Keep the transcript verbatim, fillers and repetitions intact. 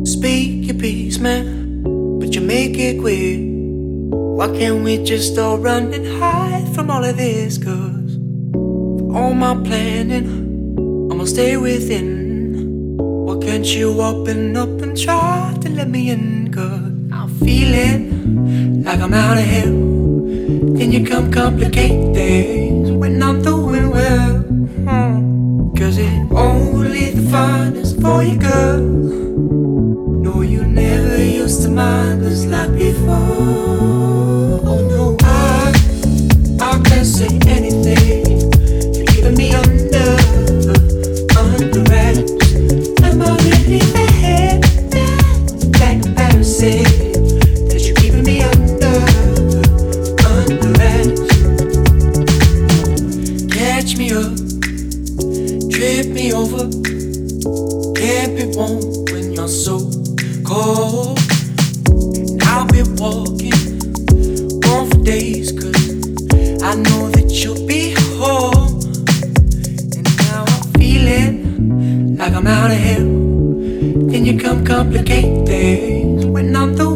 Speak your piece, man, but you make it quick. Why can't we just all run and hide from all of this? Cause for all my planning, I'ma stay within. Why can't you open up and try to let me in? Cause I'm feeling like I'm out of hell. Then you come complicate things when I'm doing well. hmm. Cause it only the finest for you, girl. No, you never used to mind us like before. Oh no, I, I can't say anything. You're keeping me under, under wraps. Am I really bad? Like embarrassing that you're keeping me under, under wraps. Catch me up, trip me over. Can't be warm when you're so cold. And I'll be walking on for days, cause I know that you'll be home. And now I'm feeling like I'm out of hell. Then you come complicate things when I'm the